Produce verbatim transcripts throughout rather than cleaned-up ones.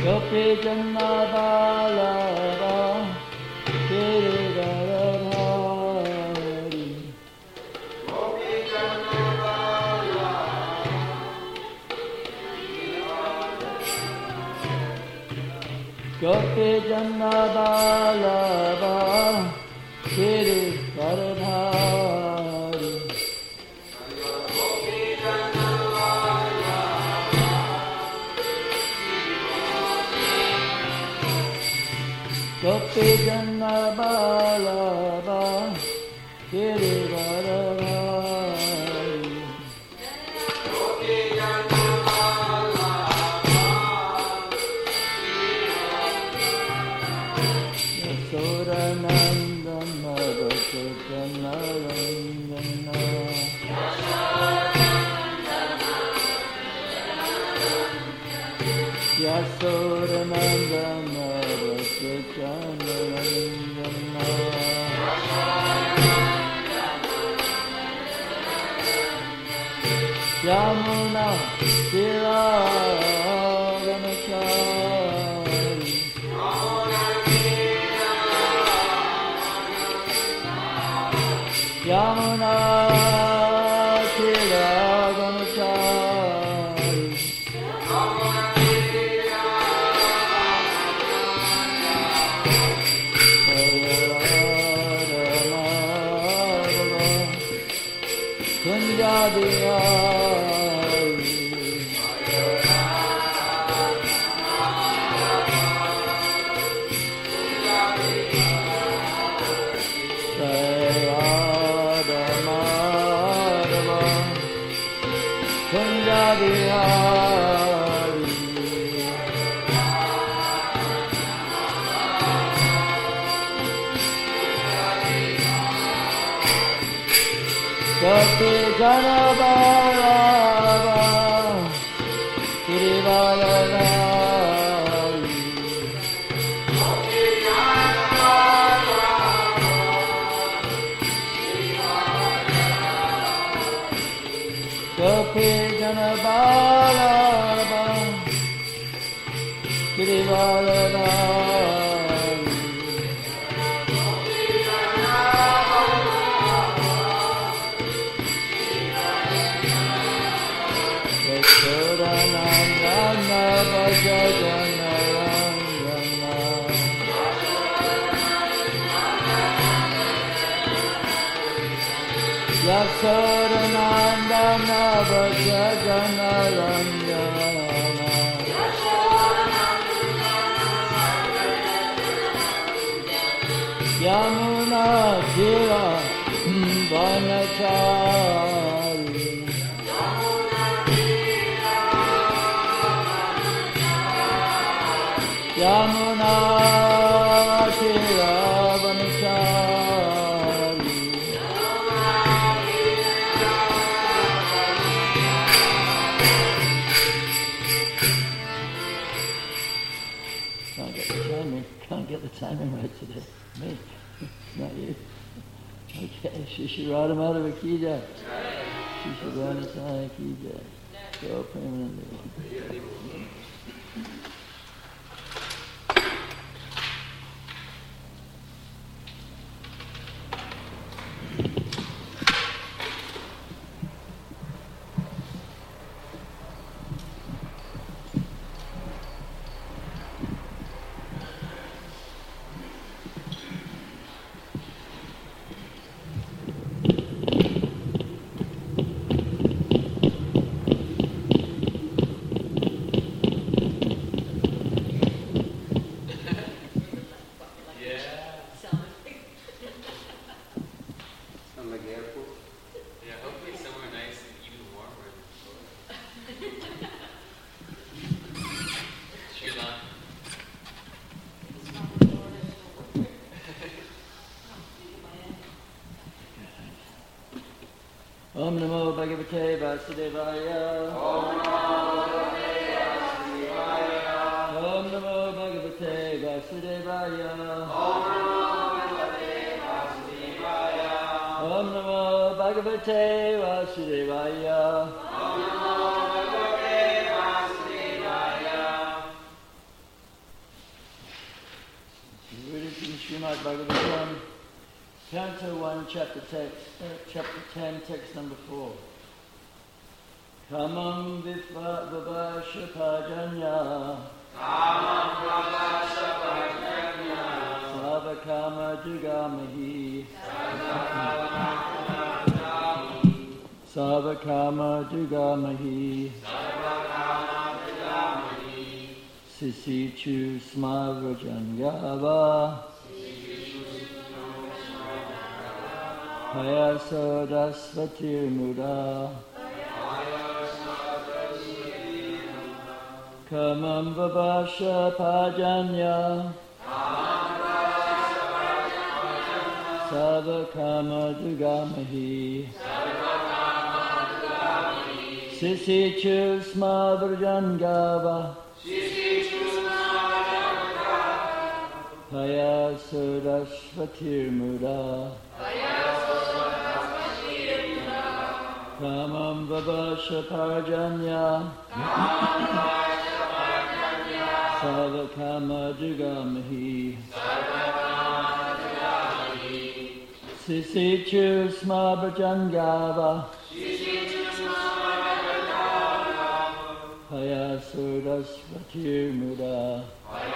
Yopi Janna Balava Kirivardhari Yopi Janna Balava Yopi Janna Balava Kirivardhari Gopi Janna Balava Kirivardhari Gopi Janna Balava Yasoda Nandana Vasudana Rangana Yasoda Nandana Yamuna Tiraganachari Yamuna Tiraganachari Kunjabihari Sayadamadava Kunjabihari Gopi Janna Balava Kirivardhari Gopi Janna Balava Gopi Janna Balava Kirivardhari Yasodanandana Vajajana Rangana Yasodanandana Vajajana Rangana Yamuna Tira Vanachari Yamuna Tiravanachari Can't get the timing, can't get the timing right today. Me, not you. Okay, Shishirada Madhava Ki Jai. Shishirada Sai Ki Jai. So permanently. Om Namo Bhagavate Vasudevaya. Om Namo Bhagavate Vasudevaya. Om Namo Bhagavate Vasudevaya. Om Namo Bhagavate Vasudevaya. Canto one, chapter text, uh, chapter ten, text number four. Kamam vivasha pajanya. Kamam vivasha pajanya. Savakama dugamahi. Savakama Savakama dugamahi. dugamahi. Savakama dugamahi. Sisichu smavrajangava. Hayasodasvatir muda. Kamam vivasha pajanya. Savakama dugamahi. Sisichu smavrajangava. Hayasodasvatir muda. Kamam vivasha pajanya. Savakama dugamahi. Sisichu smavrajangava. Hayasodasvatir muda.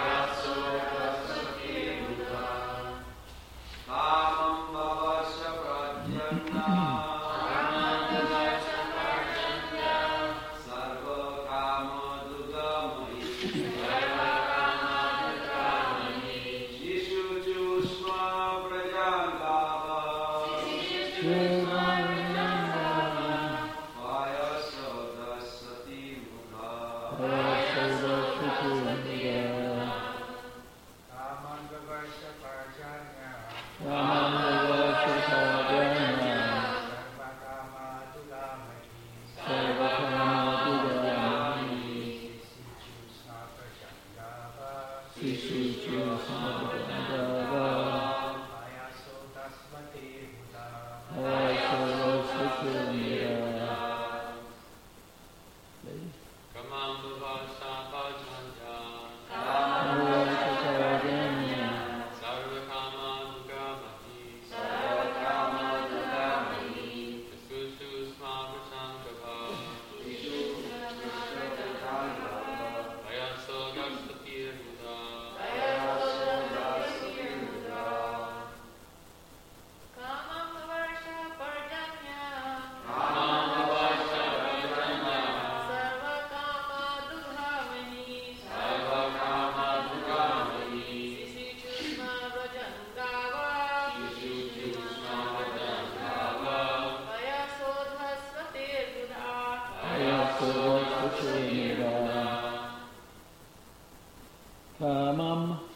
Kamam,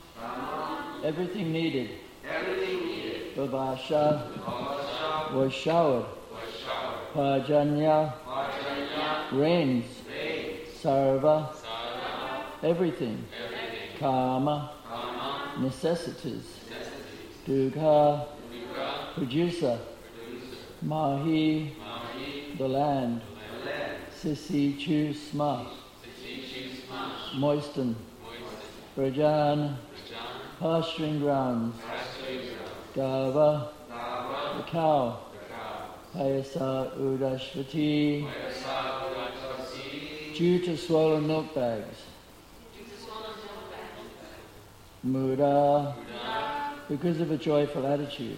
everything needed. Everything needed. Vivasha Vivasha was showered. was showered. Pajanya Pajanya rains. rains. Sarva Sarva everything. everything. Kama Kama necessities. necessities. Dugha Dukkha producer. producer. Mahi Mahi the land. the land. Sisi chu sma Sisi smash. moisten. Moisten. Brajan Rajan. pasturing grounds. Pasturing ground. Gava Dava. the cow. The cow. Payasa udashvati Vayasa Urajvasi. due to swollen milk bags. Muda Buddha. because of a joyful attitude.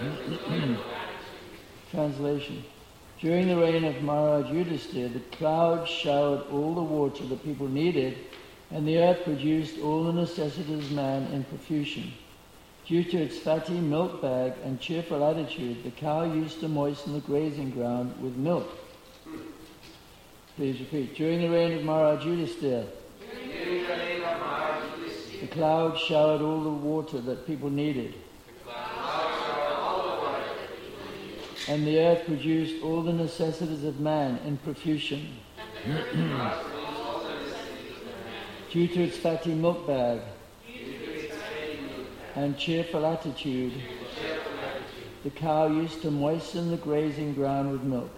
Translation. During the reign of Maharaj Yudhisthira, the clouds showered all the water the people needed, and the earth produced all the necessities of man in profusion. Due to its fatty milk bag and cheerful attitude, the cow used to moisten the grazing ground with milk. Please repeat. During the reign of Maharaj Yudhisthira, During the reign of Maharaj Yudhisthira, the clouds showered all the water that people needed, and the earth produced all the necessities of man in profusion. Due to its fatty milk bag and cheerful attitude, the cow used to moisten the grazing ground with milk.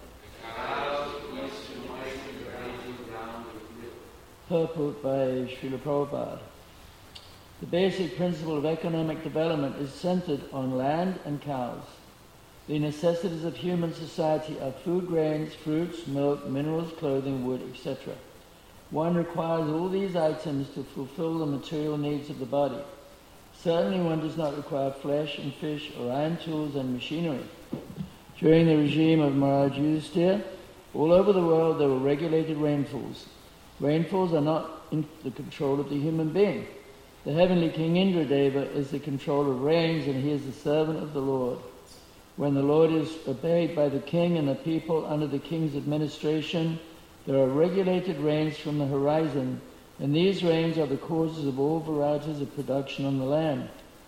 Purport by Srila Prabhupada. The basic principle of economic development is centered on land and cows. The necessities of human society are food, grains, fruits, milk, minerals, clothing, wood, et cetera. One requires all these items to fulfill the material needs of the body. Certainly one does not require flesh and fish or iron tools and machinery. During the regime of Maharaj Yudhisthira, all over the world there were regulated rainfalls. Rainfalls are not in the control of the human being. The heavenly King Indradeva is the controller of rains, and he is the servant of the Lord. When the Lord is obeyed by the king and the people under the king's administration, there are regulated rains from the horizon, and these rains are the causes of all varieties of production on the land.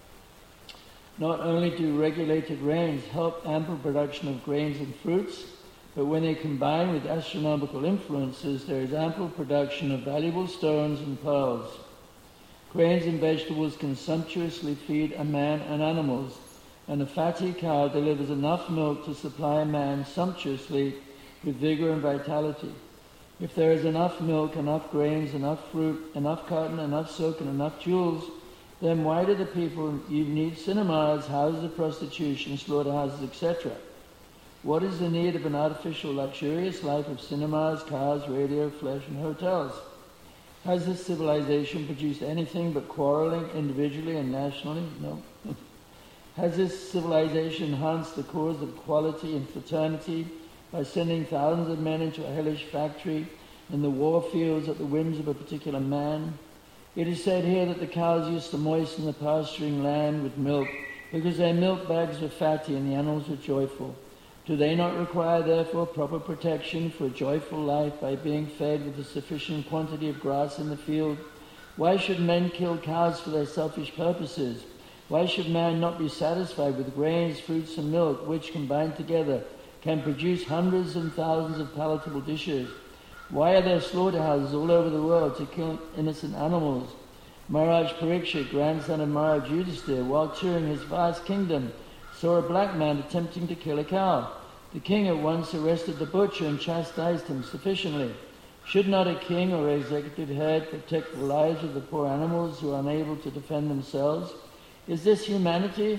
Not only do regulated rains help ample production of grains and fruits, but when they combine with astronomical influences, there is ample production of valuable stones and pearls. Grains and vegetables can sumptuously feed a man and animals, and a fatty cow delivers enough milk to supply a man sumptuously with vigor and vitality. If there is enough milk, enough grains, enough fruit, enough cotton, enough silk, and enough jewels, then why do the people need cinemas, houses of prostitution, slaughterhouses, et cetera? What is the need of an artificial, luxurious life of cinemas, cars, radio, flesh, and hotels? Has this civilization produced anything but quarreling individually and nationally? No. Has this civilization enhanced the cause of equality and fraternity by sending thousands of men into a hellish factory in the war fields at the whims of a particular man? It is said here that the cows used to moisten the pasturing land with milk because their milk bags were fatty and the animals were joyful. Do they not require, therefore, proper protection for a joyful life by being fed with a sufficient quantity of grass in the field? Why should men kill cows for their selfish purposes? Why should man not be satisfied with grains, fruits, and milk, which, combined together, can produce hundreds and thousands of palatable dishes? Why are there slaughterhouses all over the world to kill innocent animals? Maharaj Parikshit, grandson of Maharaj Yudhisthira, while touring his vast kingdom, saw a black man attempting to kill a cow. The king at once arrested the butcher and chastised him sufficiently. Should not a king or executive head protect the lives of the poor animals who are unable to defend themselves? Is this humanity?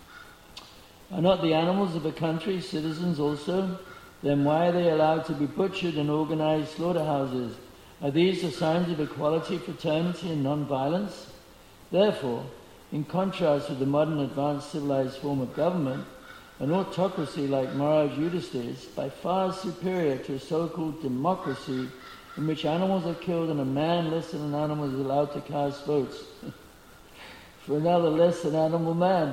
Are not the animals of a country citizens also? Then why are they allowed to be butchered in organized slaughterhouses? Are these the signs of equality, fraternity, and non-violence? Therefore, in contrast with the modern advanced civilized form of government, an autocracy like Maharaj Yudhisthira is by far superior to a so-called democracy in which animals are killed and a man less than an animal is allowed to cast votes for another less than animal man.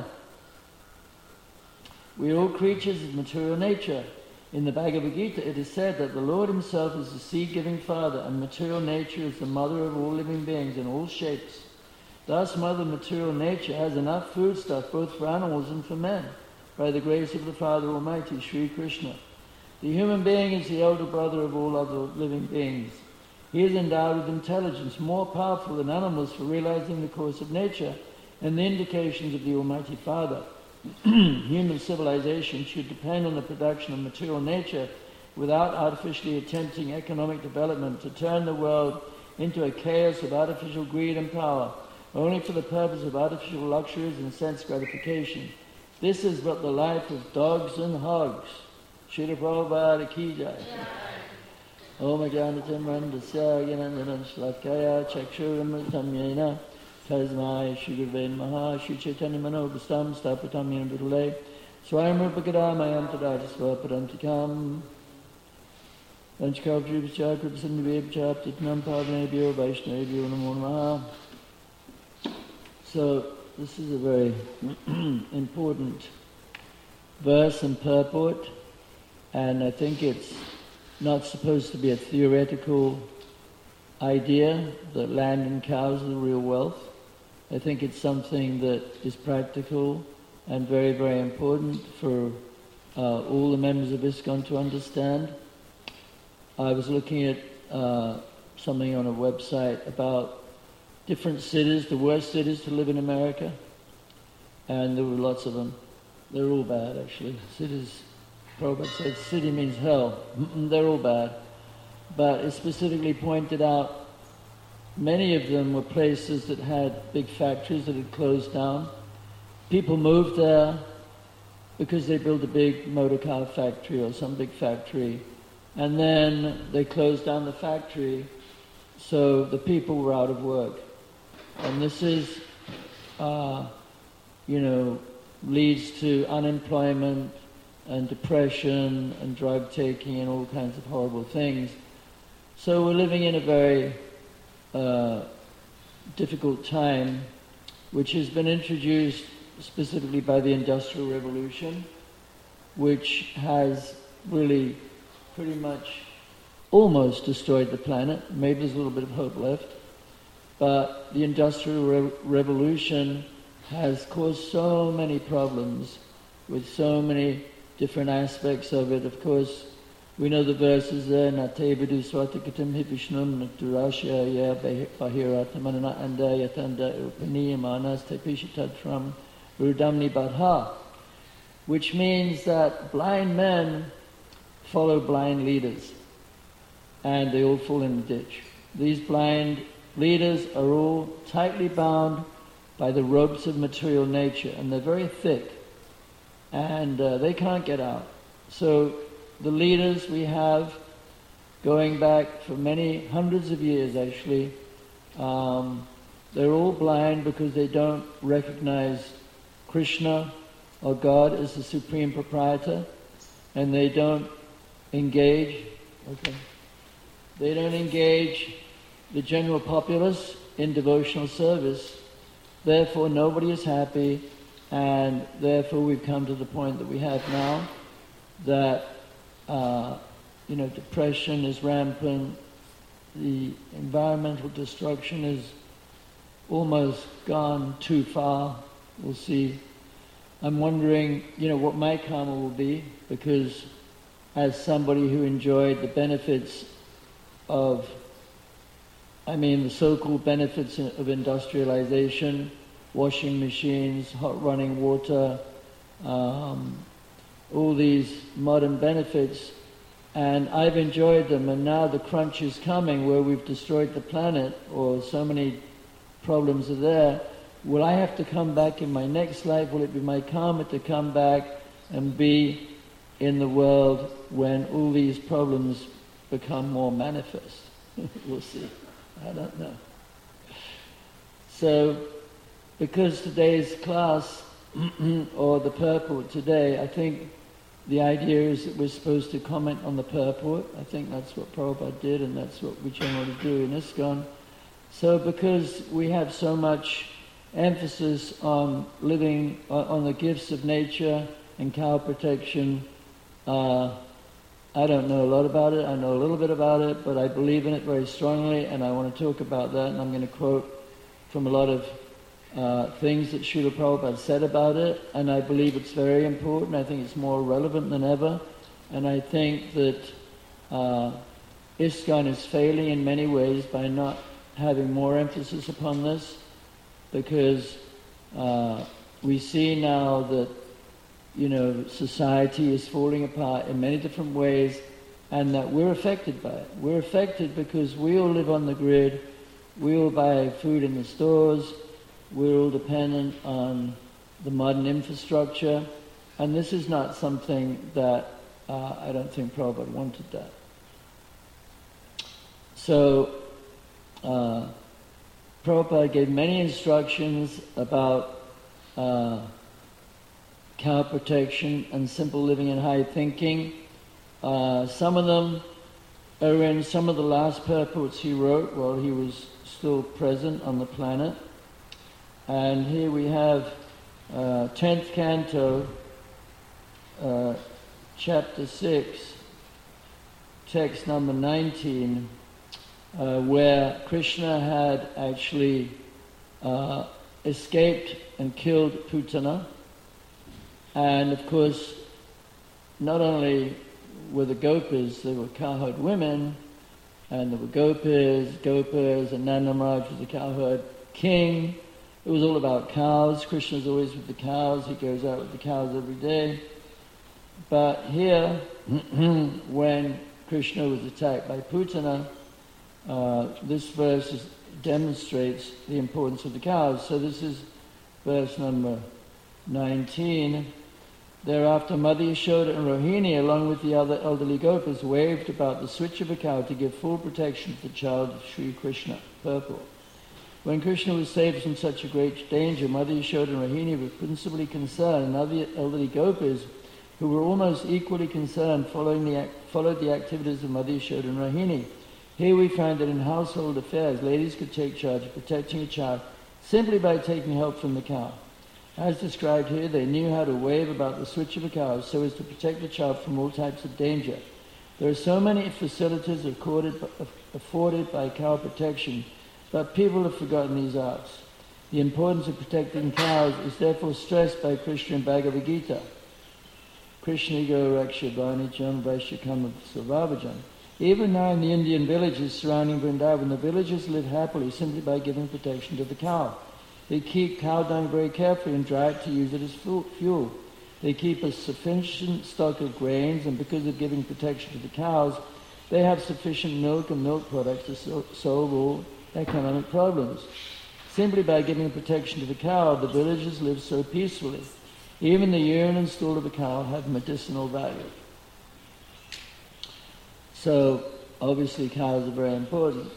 We are all creatures of material nature. In the Bhagavad Gita it is said that the Lord himself is the seed-giving father and material nature is the mother of all living beings in all shapes. Thus Mother Material Nature has enough foodstuff both for animals and for men, by the grace of the Father Almighty, Sri Krishna. The human being is the elder brother of all other living beings. He is endowed with intelligence more powerful than animals for realizing the course of nature and the indications of the Almighty Father. Human civilization should depend on the production of material nature without artificially attempting economic development to turn the world into a chaos of artificial greed and power, only for the purpose of artificial luxuries and sense gratification. This is but the life of dogs and hogs. Srila Prabhupada Ki Jai. Om Ajanatam Randasya Yanandanam Shlakaya Chakshuramritam Yena Tasmai Shri Maha Shri Chaitanya Manobhastam Stapatam Yena Vidule Swayam Rupakadamayam Tadati Swapadantikam Vanchikav Dribhcha Kripasanivebhcha Ptitnam Pavanebhyo Vaishnavebhyo Namo Namaha. So this is a very important verse and purport, and I think it's not supposed to be a theoretical idea that land and cows are the real wealth. I think it's something that is practical and very, very important for uh, all the members of ISKCON to understand. I was looking at uh, something on a website about different cities, the worst cities to live in America, and there were lots of them. They're all bad, actually. Cities, Prabhupada said, city means hell. They're all bad. But it specifically pointed out many of them were places that had big factories that had closed down. People moved there, because they built a big motor car factory or some big factory, and then they closed down the factory, so the people were out of work. And this is, uh, you know, leads to unemployment and depression and drug taking and all kinds of horrible things. So we're living in a very uh, difficult time, which has been introduced specifically by the Industrial Revolution, which has really pretty much almost destroyed the planet. Maybe there's a little bit of hope left. But the Industrial Re- Revolution has caused so many problems with so many different aspects of it. Of course, we know the verses there, Natevidu Swatikatim Hivishnum Naturashya Ya Bahiratamana Anda Yatanda Upaniamanas Tepishitatram Rudamni Badha, which means that blind men follow blind leaders, and they all fall in the ditch. These blind leaders are all tightly bound by the ropes of material nature, and they're very thick, and uh, they can't get out. So the leaders we have, going back for many hundreds of years actually, um, they're all blind because they don't recognize Krishna or God as the supreme proprietor, and they don't engage, okay, they don't engage the general populace in devotional service. Therefore nobody is happy, and therefore we've come to the point that we have now, that uh, you know, depression is rampant, the environmental destruction is almost gone too far. We'll see. I'm wondering, you know, what my karma will be, because as somebody who enjoyed the benefits of, I mean, the so-called benefits of industrialization, washing machines, hot running water, um, all these modern benefits, and I've enjoyed them, and now the crunch is coming where we've destroyed the planet, or so many problems are there. Will I have to come back in my next life? Will it be my karma to come back and be in the world when all these problems become more manifest? We'll see. I don't know. So, because today's class, or the purport today, I think the idea is that we're supposed to comment on the purport. I think that's what Prabhupada did, and that's what we generally do in ISKCON. So because we have so much emphasis on living uh, on the gifts of nature and cow protection, uh, I don't know a lot about it. I know a little bit about it, but I believe in it very strongly, and I want to talk about that, and I'm going to quote from a lot of uh, things that Srila Prabhupada said about it, and I believe it's very important. I think it's more relevant than ever, and I think that uh, ISKCON is failing in many ways by not having more emphasis upon this, because uh, we see now that, you know, society is falling apart in many different ways, and that we're affected by it. We're affected because we all live on the grid, we all buy food in the stores, we're all dependent on the modern infrastructure, and this is not something that uh, I don't think Prabhupada wanted that. So, uh, Prabhupada gave many instructions about uh, cow protection and simple living and high thinking. Uh, some of them are in some of the last purports he wrote while he was still present on the planet. And here we have uh, tenth canto, uh, chapter six, text number nineteen, Uh, where Krishna had actually uh, escaped and killed Putana. And of course, not only were the Gopas, there were cowherd women, and there were Gopas, Gopas, and Nanda Maharaj was the cowherd king. It was all about cows. Krishna's always with the cows. He goes out with the cows every day. But here, when Krishna was attacked by Putana, Uh, this verse is, demonstrates the importance of the cows. So this is verse number nineteen. Thereafter, Mother Yashoda and Rohini, along with the other elderly gopas, waved about the switch of a cow to give full protection to the child of Sri Krishna, purple. When Krishna was saved from such a great danger, Mother Yashoda and Rohini were principally concerned, and other elderly gopas, who were almost equally concerned, following the act, followed the activities of Mother Yashoda and Rohini. Here we find that in household affairs, ladies could take charge of protecting a child simply by taking help from the cow. As described here, they knew how to wave about the switch of a cow so as to protect the child from all types of danger. There are so many facilities accorded, afforded by cow protection, but people have forgotten these arts. The importance of protecting cows is therefore stressed by Krishna in Bhagavad Gita. Krishna Ego Raksha Bhanicam Vaishakam Sarvavajan. Even now in the Indian villages surrounding Vrindavan, the villagers live happily simply by giving protection to the cow. They keep cow dung very carefully and dry it to use it as fuel. They keep a sufficient stock of grains, and because of giving protection to the cows, they have sufficient milk and milk products to solve all economic problems. Simply by giving protection to the cow, the villagers live so peacefully. Even the urine and stool of a cow have medicinal value. So, obviously cows are very important.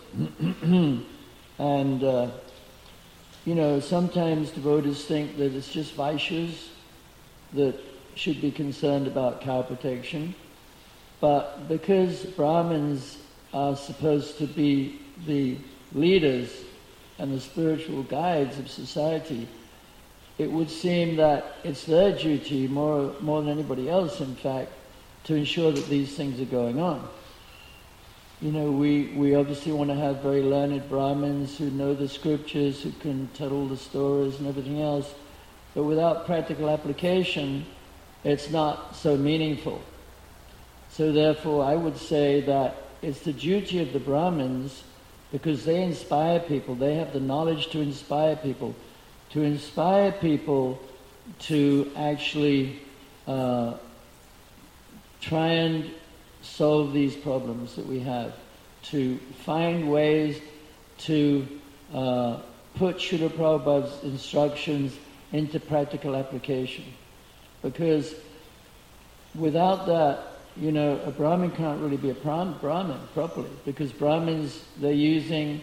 and, uh, you know, sometimes devotees think that it's just Vaishyas that should be concerned about cow protection. But because Brahmins are supposed to be the leaders and the spiritual guides of society, it would seem that it's their duty, more, more than anybody else in fact, to ensure that these things are going on. You know, we, we obviously want to have very learned Brahmins who know the scriptures, who can tell all the stories and everything else, but without practical application, it's not so meaningful. So therefore, I would say that it's the duty of the Brahmins, because they inspire people, they have the knowledge to inspire people, to inspire people to actually uh, try and solve these problems that we have, to find ways to uh, put Srila Prabhupada's instructions into practical application. Because without that, you know, a Brahmin can't really be a Brahmin properly, because Brahmins, they're using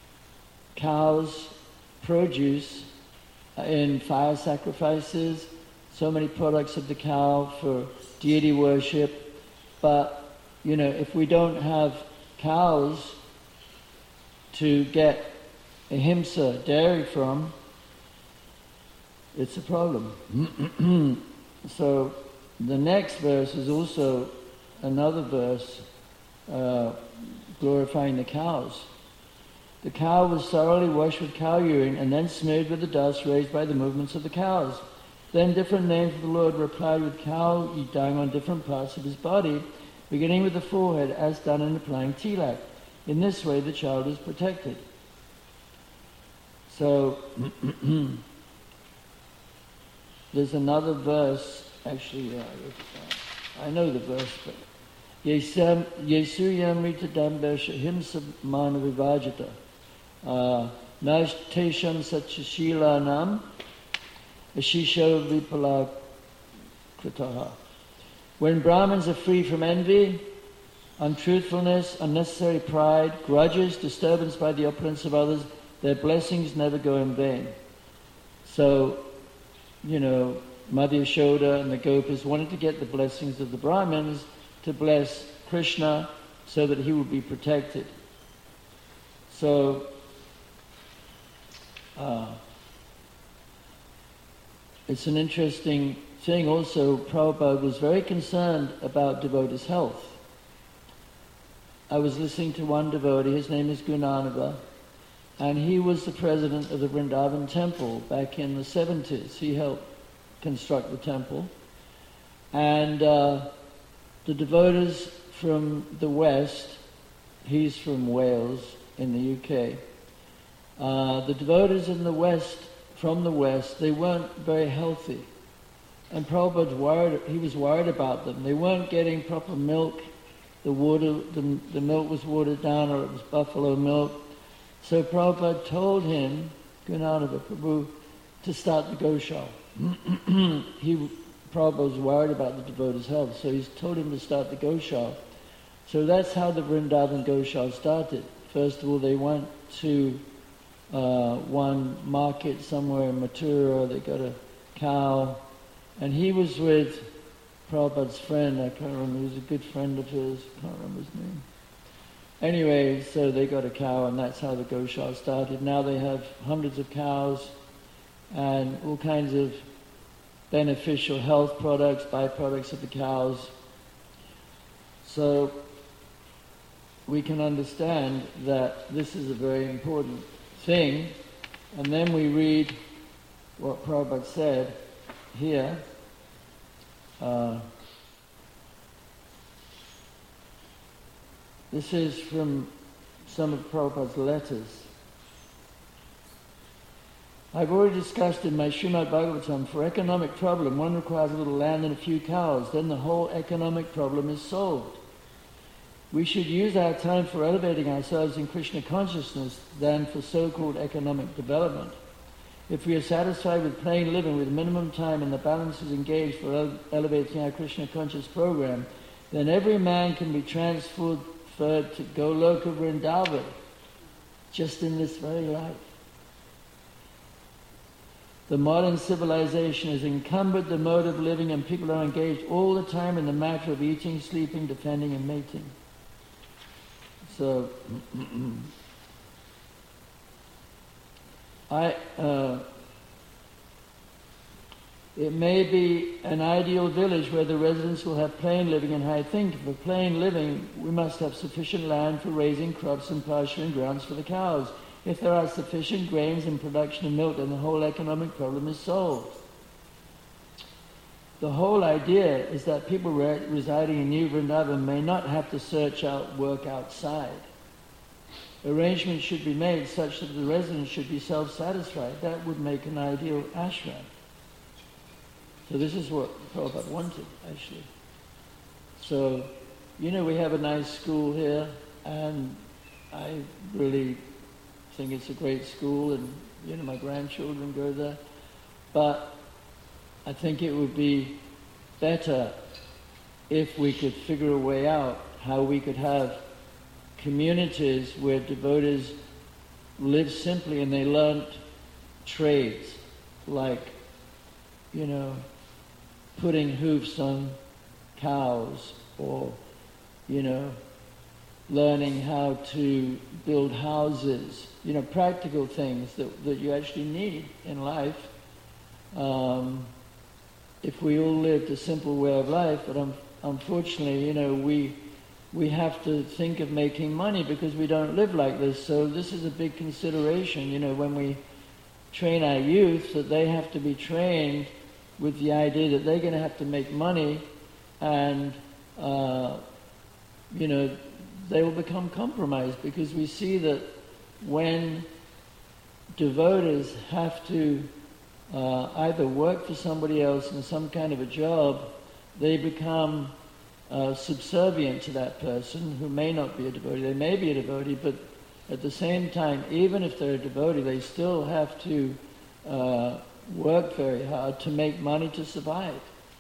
cows' produce in fire sacrifices, so many products of the cow for deity worship, but you know, if we don't have cows to get ahimsa, dairy from, it's a problem. So the next verse is also another verse uh, glorifying the cows. The cow was thoroughly washed with cow urine and then smeared with the dust raised by the movements of the cows. Then different names of the Lord were applied with cow dung on different parts of his body, beginning with the forehead, as done in applying tilak. In this way, the child is protected. So, there's another verse, actually, uh, I know the verse, but Yesu yamrita dambesha himsa mana vivajita Nashtesham sachashila nam ashisha vipala kritaha. When Brahmins are free from envy, untruthfulness, unnecessary pride, grudges, disturbance by the opulence of others, their blessings never go in vain. So, you know, Mother Yashoda and the Gopas wanted to get the blessings of the Brahmins to bless Krishna so that he would be protected. So, uh, it's an interesting thing also. Prabhupada was very concerned about devotees' health. I was listening to one devotee, his name is Gunanava, and he was the president of the Vrindavan temple back in the seventies. He helped construct the temple. And uh, the devotees from the West, he's from Wales in the U K, uh, the devotees in the West, from the West, they weren't very healthy. And Prabhupada worried, he was worried about them. They weren't getting proper milk. The water, the, the milk was watered down, or it was buffalo milk. So Prabhupada told him, Gunanava Prabhu, to start the Goshala. He Prabhupada was worried about the devotee's health, so he's told him to start the Goshala. So that's how the Vrindavan Goshala started. First of all, they went to uh, one market somewhere in Mathura, they got a cow, and he was with Prabhupada's friend, I can't remember, he was a good friend of his, I can't remember his name. Anyway, so they got a cow, and that's how the Goshala started. Now they have hundreds of cows and all kinds of beneficial health products, byproducts of the cows. So we can understand that this is a very important thing. And then we read what Prabhupada said here. Uh, this is from some of Prabhupada's letters. I've already discussed in my Srimad Bhagavatam, for economic problem, one requires a little land and a few cows, then the whole economic problem is solved. We should use our time for elevating ourselves in Krishna consciousness than for so-called economic development. If we are satisfied with plain living with minimum time and the balance is engaged for ele- elevating our Krishna conscious program, then every man can be transferred to Goloka Vrindavan just in this very life. The modern civilization has encumbered the mode of living, and people are engaged all the time in the matter of eating, sleeping, defending, and mating. So, I, uh, it may be an ideal village where the residents will have plain living, and I think for plain living we must have sufficient land for raising crops and pasturing grounds for the cows. If there are sufficient grains and production of milk, then the whole economic problem is solved. The whole idea is that people re- residing in New Vrindavan may not have to search out work outside. Arrangements should be made such that the residents should be self-satisfied. That would make an ideal ashram. So this is what Prabhupada wanted, actually. So, you know, we have a nice school here, and I really think it's a great school, and, you know, my grandchildren go there. But I think it would be better if we could figure a way out how we could have communities where devotees live simply and they learnt trades like, you know, putting hoofs on cows, or, you know, learning how to build houses, you know, practical things that, that you actually need in life. Um, if we all lived a simple way of life, but um, unfortunately, you know, we we have to think of making money because we don't live like this. So this is a big consideration, you know, when we train our youth, that they have to be trained with the idea that they're going to have to make money, and, uh, you know, they will become compromised, because we see that when devotees have to uh, either work for somebody else in some kind of a job, they become uh, subservient to that person who may not be a devotee. They may be a devotee, but at the same time, even if they're a devotee, they still have to uh, work very hard to make money to survive.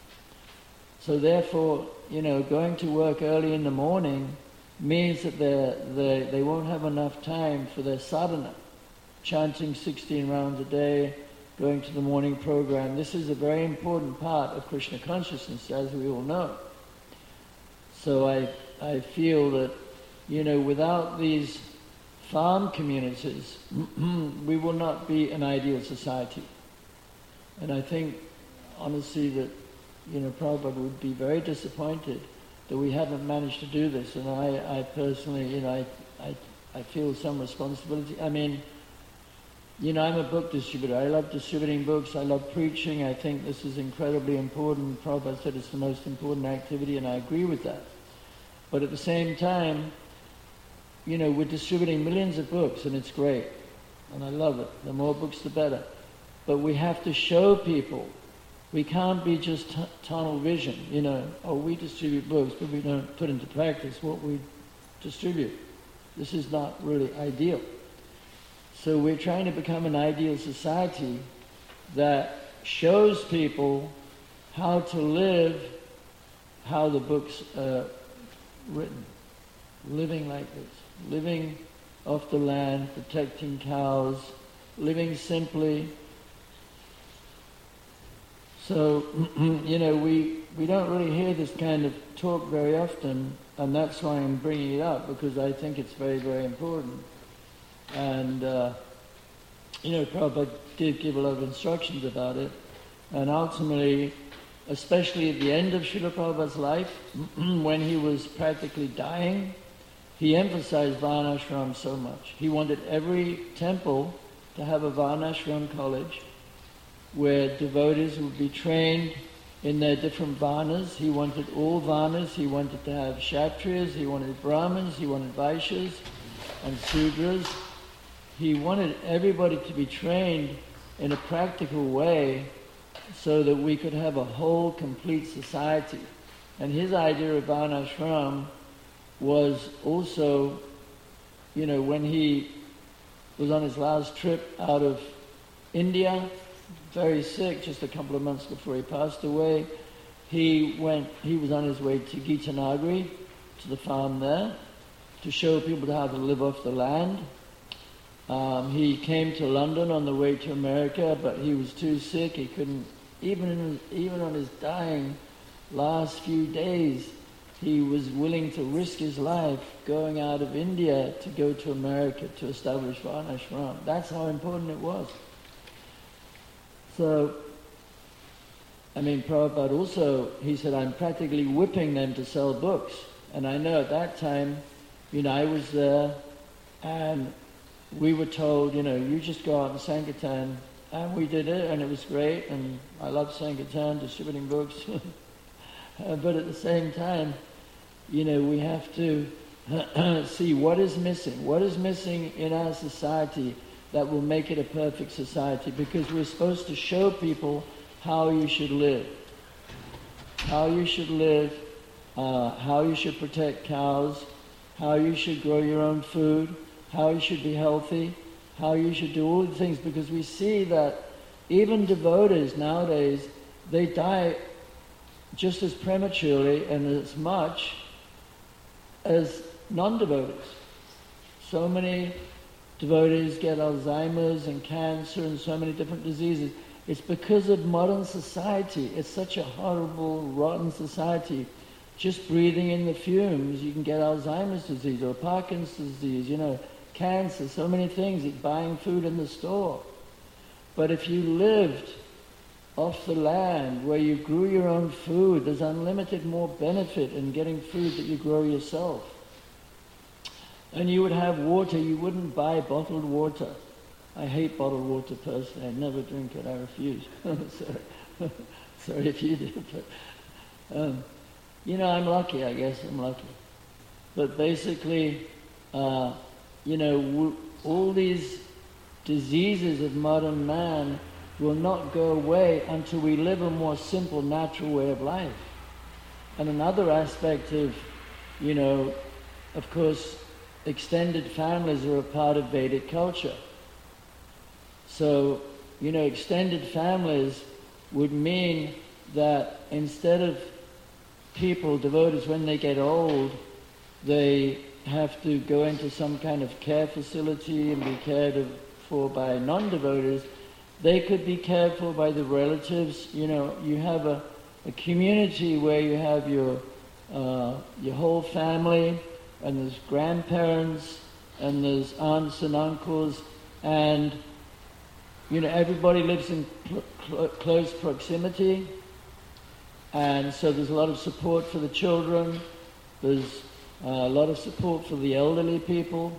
So therefore, you know, going to work early in the morning means that they they won't have enough time for their sadhana, chanting sixteen rounds a day, going to the morning program. This is a very important part of Krishna consciousness, as we all know. So I I feel that, you know, without these farm communities, we will not be an ideal society. And I think, honestly, that, you know, Prabhupada would be very disappointed that we haven't managed to do this. And I, I personally, you know, I, I, I feel some responsibility. I mean, you know, I'm a book distributor. I love distributing books. I love preaching. I think this is incredibly important. Prabhupada said it's the most important activity, and I agree with that. But at the same time, you know, we're distributing millions of books, and it's great. And I love it. The more books, the better. But we have to show people. We can't be just t- tunnel vision, you know, oh, we distribute books, but we don't put into practice what we distribute. This is not really ideal. So we're trying to become an ideal society that shows people how to live, how the book's uh, written. Living like this. Living off the land, protecting cows, living simply. So, you know, we, we don't really hear this kind of talk very often, and that's why I'm bringing it up, because I think it's very, very important. And, uh, you know, Prabhupada did give a lot of instructions about it, and ultimately, especially at the end of Srila Prabhupada's life, when he was practically dying, he emphasized Varnashram so much. He wanted every temple to have a Varnashram college where devotees would be trained in their different Varnas. He wanted all Varnas. He wanted to have Kshatriyas, he wanted Brahmins, he wanted Vaishyas and Sudras. He wanted everybody to be trained in a practical way so that we could have a whole, complete society. And his idea of Varnashram was also, you know, when he was on his last trip out of India, very sick, just a couple of months before he passed away, he went, he was on his way to Gitanagari, to the farm there, to show people how to live off the land. Um, he came to London on the way to America, but he was too sick, he couldn't, even, in his, even on his dying last few days, he was willing to risk his life going out of India to go to America to establish Varnashram. That's how important it was. So, I mean, Prabhupada also, he said, I'm practically whipping them to sell books. And I know at that time, you know, I was there, and we were told, you know, you just go out and Sankirtan, and we did it, and it was great, and I love Sankirtan, distributing books. uh, but at the same time, you know, we have to see what is missing. What is missing in our society that will make it a perfect society? Because we're supposed to show people how you should live. How you should live, uh, how you should protect cows, how you should grow your own food, how you should be healthy, how you should do all the things. Because we see that even devotees nowadays, they die just as prematurely and as much as non-devotees. So many devotees get Alzheimer's and cancer and so many different diseases. It's because of modern society. It's such a horrible, rotten society. Just breathing in the fumes, you can get Alzheimer's disease or Parkinson's disease, you know, cancer, so many things. It's buying food in the store. But if you lived off the land, where you grew your own food, there's unlimited more benefit in getting food that you grow yourself. And you would have water, you wouldn't buy bottled water. I hate bottled water personally, I never drink it, I refuse. Sorry. Sorry if you do, but um, you know, I'm lucky, I guess I'm lucky. But basically, uh, you know, w- all these diseases of modern man will not go away until we live a more simple, natural way of life. And another aspect of, you know, of course, extended families are a part of Vedic culture. So, you know, extended families would mean that instead of people, devotees, when they get old, they have to go into some kind of care facility and be cared for by non-devotees. They could be cared for by the relatives. You know, you have a, a community where you have your uh, your whole family, and there's grandparents, and there's aunts and uncles, and you know, everybody lives in cl- cl- close proximity, and so there's a lot of support for the children. There's uh, a lot of support for the elderly people.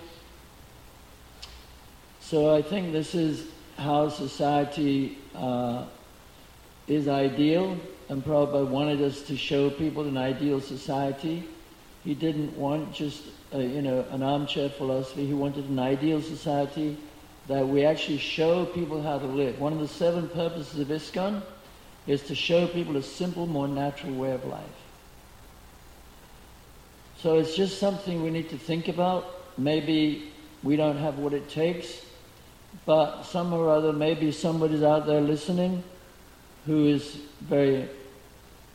So I think this is how society uh, is ideal, and Prabhupada wanted us to show people an ideal society. He didn't want just uh, you know, an armchair philosophy. He wanted an ideal society that we actually show people how to live. One of the seven purposes of ISKCON is to show people a simple, more natural way of life. So it's just something we need to think about. Maybe we don't have what it takes, but some or other, maybe somebody's out there listening who is very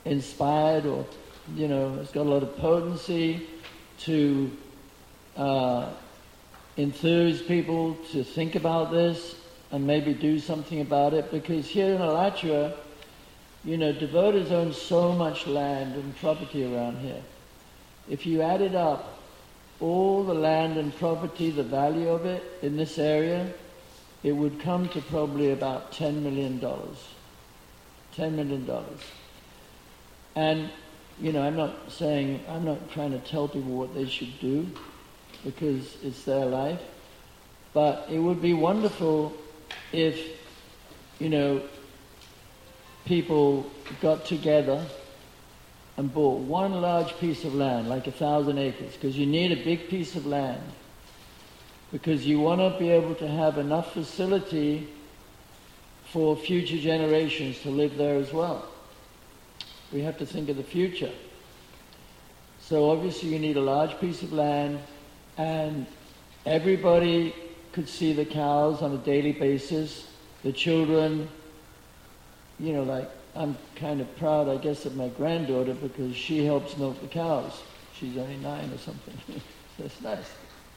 inspired or, you know, it's got a lot of potency to uh, enthuse people to think about this and maybe do something about it. Because here in Alachua, you know, devotees own so much land and property around here. If you added up all the land and property, the value of it in this area, it would come to probably about ten million dollars. ten million dollars. And, you know, I'm not saying, I'm not trying to tell people what they should do, because it's their life. But it would be wonderful if, you know, people got together and bought one large piece of land, like a thousand acres, because you need a big piece of land, because you want to be able to have enough facility for future generations to live there as well. We have to think of the future. So obviously you need a large piece of land, and everybody could see the cows on a daily basis. The children, you know, like, I'm kind of proud, I guess, of my granddaughter, because she helps milk the cows. She's only nine or something. So it's nice.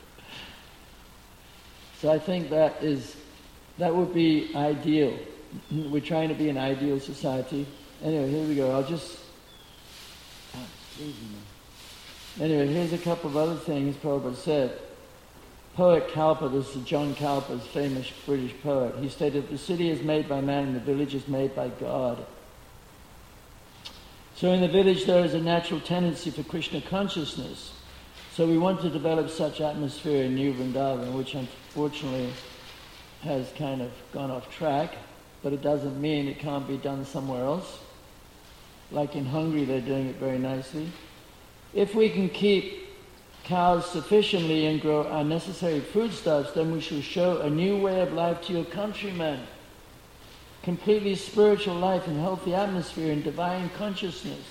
So I think that is, that would be ideal. We're trying to be an ideal society. Anyway, here we go. I'll just... Oh, excuse me. Anyway, here's a couple of other things Prabhupada said. Poet Cowper, this is John Cowper's famous British poet, he stated, "The city is made by man and the village is made by God." So in the village there is a natural tendency for Krishna consciousness. So we want to develop such atmosphere in New Vrindavan, which unfortunately has kind of gone off track, but it doesn't mean it can't be done somewhere else. Like in Hungary, they're doing it very nicely. If we can keep cows sufficiently and grow our necessary foodstuffs, then we shall show a new way of life to your countrymen. Completely spiritual life in healthy atmosphere and divine consciousness.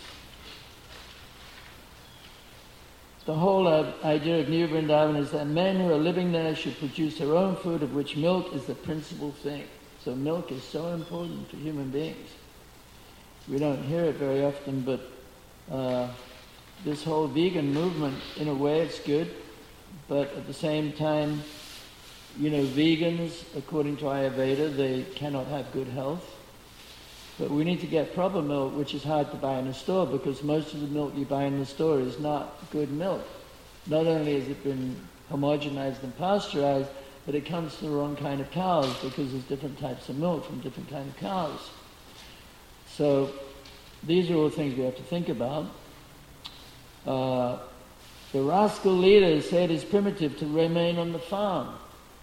The whole uh, idea of New Vrindavan is that men who are living there should produce their own food, of which milk is the principal thing. So milk is so important to human beings. We don't hear it very often, but uh, this whole vegan movement, in a way it's good, but at the same time, you know, vegans, according to Ayurveda, they cannot have good health. But we need to get proper milk, which is hard to buy in a store, because most of the milk you buy in the store is not good milk. Not only has it been homogenized and pasteurized, but it comes from the wrong kind of cows, because there's different types of milk from different kinds of cows. So these are all things we have to think about. Uh, the rascal leaders say it is primitive to remain on the farm,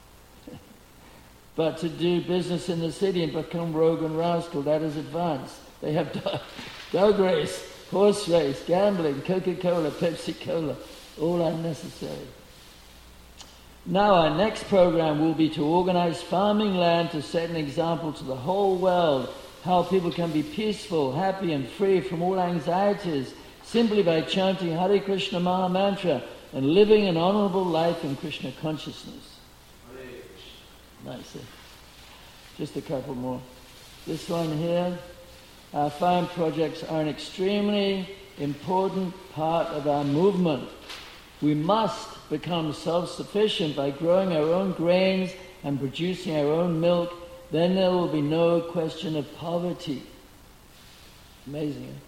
but to do business in the city and become rogue and rascal, that is advanced. They have dog, dog race, horse race, gambling, Coca-Cola, Pepsi-Cola, all unnecessary. Now our next program will be to organize farming land to set an example to the whole world, how people can be peaceful, happy and free from all anxieties, simply by chanting Hare Krishna Maha Mantra and living an honorable life in Krishna consciousness. Nice. Eh? Just a couple more. This one here. Our farm projects are an extremely important part of our movement. We must become self-sufficient by growing our own grains and producing our own milk. Then there will be no question of poverty. Amazing, eh?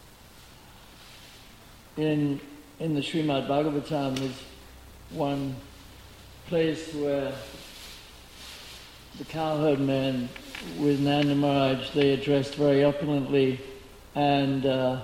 In, in the Srimad Bhagavatam, there's one place where the cowherd man with Nanda Maharaj, they addressed very opulently, and uh,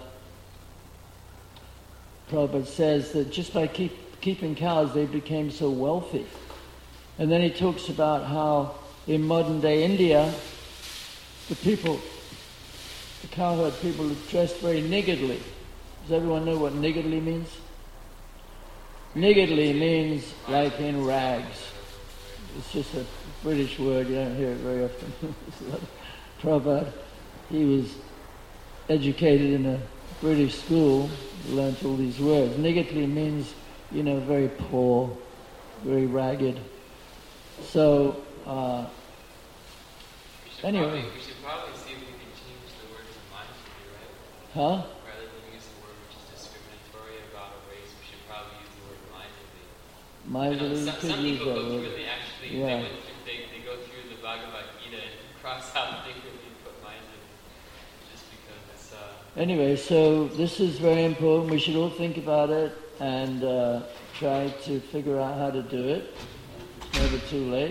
Prabhupada says that just by keep, keeping cows, they became so wealthy. And then he talks about how in modern day India, the people, the cowherd people, are dressed very niggardly. Does everyone know what niggardly means? Niggardly means like in rags. It's just a British word, you don't hear it very often. Prabhupada, he was educated in a British school, learnt all these words. Niggardly means, you know, very poor, very ragged. So, uh, we should anyway. Probably, we should probably see if we can change the word to mindfully, right? Huh? My You know, little some, could some use people that go through word. and they actually Yeah. they, went through, they, they go through the Bhagavad Gita and cross out things that you put mind in, just because it's. Uh, Anyway, so this is very important. We should all think about it and uh, try to figure out how to do it. It's never too late.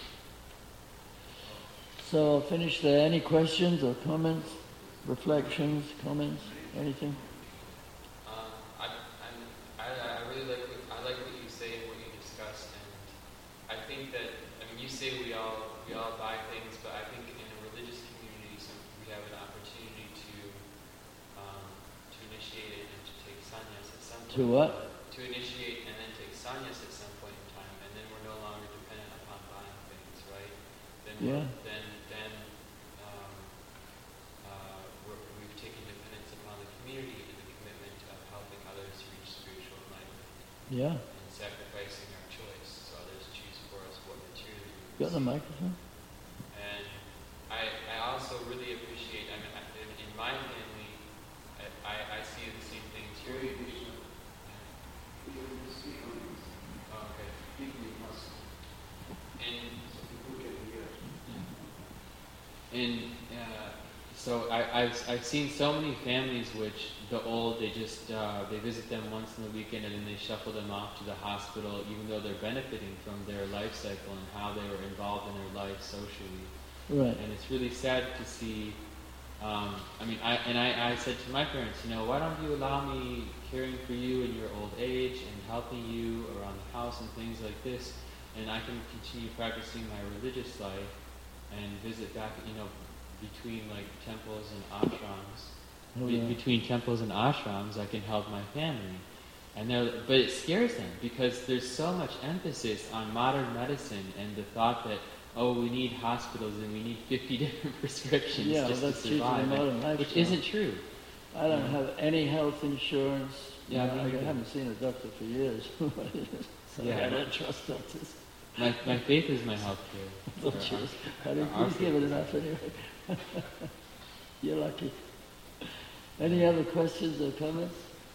So I'll finish there. Any questions or comments, reflections, comments, anything? Um, I, I'm, I, I really like what, I like what you say and what you discussed, and I think that I mean you say we all we all buy things, but I think in a religious community, some, we have an opportunity to um, to initiate it and to take sannyas at some point. To what? To initiate and then take sannyas at some point in time, and then we're no longer dependent upon buying things, right? Then Yeah. we're- then then um, uh, we're, we've taken dependence upon the community and the commitment of helping others reach spiritual enlightenment Yeah. and sacrificing our choice so others choose for us what material we Got the receive. microphone? And I, I also really appreciate, I mean, I- in, in my family, I, I, I see the same things here. Oh, okay. And, and uh, so I, I've, I've seen so many families which the old, they just, uh, they visit them once in the weekend and then they shuffle them off to the hospital even though they're benefiting from their life cycle and how they were involved in their life socially. Right. And it's really sad to see, um, I mean, I, and I, I said to my parents, you know, why don't you allow me caring for you in your old age and helping you around the house and things like this, and I can continue practicing my religious life and visit back, you know, between like temples and ashrams. Oh, Be- yeah. between temples and ashrams, I can help my family. And they're, but it scares them because there's so much emphasis on modern medicine and the thought that, oh, we need hospitals and we need fifty different prescriptions Yeah, just that's to due to the survive, modern and- lifestyle. which isn't true. I don't have any health insurance. Yeah, You know, me I neither. haven't seen a doctor for years. So Yeah. I don't trust doctors. My, my faith is my health care. Don't trust. I think Our he's faith. given enough anyway. You're lucky. Any other questions or comments?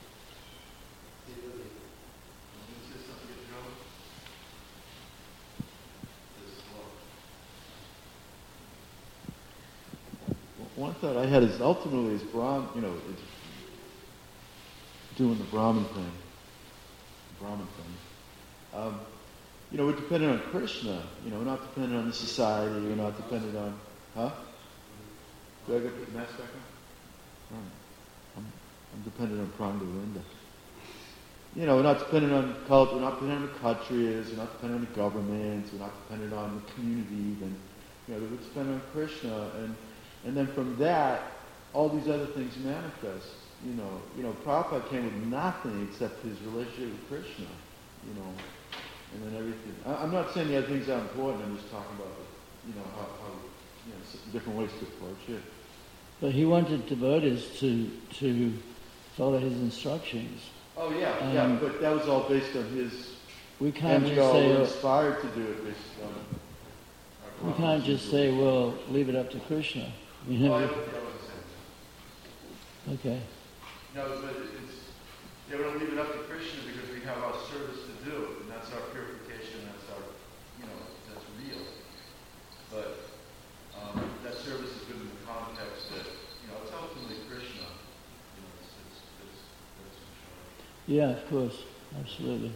One thought I had is ultimately is Brahm, you know, it's doing the Brahman thing, Brahman thing. Um, you know, we're dependent on Krishna. You know, we're not dependent on the society. We're not dependent on, huh? Do I get the mask back on? Right. I'm, I'm dependent on Prangalinda. You know, we're not dependent on culture. We're not dependent on the countries. We're not dependent on the governments. We're not dependent on the community even. You know, we're dependent on Krishna, and and then from that, all these other things manifest. You know, you know, Prabhupada came with nothing except his relationship with Krishna. You know, and then everything. I, I'm not saying the other things are important. I'm just talking about, you know, how, how you know, s- different ways to approach it. But he wanted devotees to to follow his instructions. Oh yeah, Um, yeah, but that was all based on his. We can't And we just all say, were oh, inspired to do it based on. our we can't just say, well, leave it up to Krishna. You Oh, I know? don't, I wasn't saying Okay. that. No, but it's, they want to leave it up to Krishna because we have our service to do, and that's our purification, that's our, you know, that's real. But um, that service is good in the context that, you know, it's ultimately Krishna. You know, it's, it's, it's, that's in charge. Yeah, of course. Absolutely.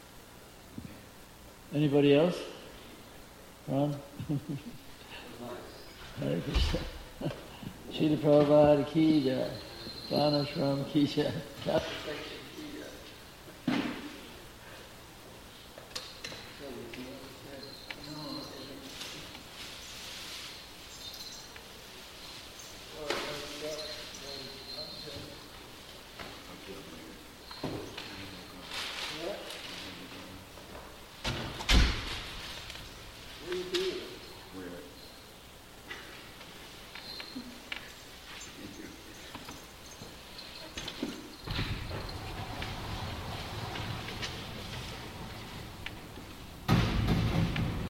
Anybody else? Ron? Hare Krishna. Srila Prabhupada ki jai. Dhanashram ki jai.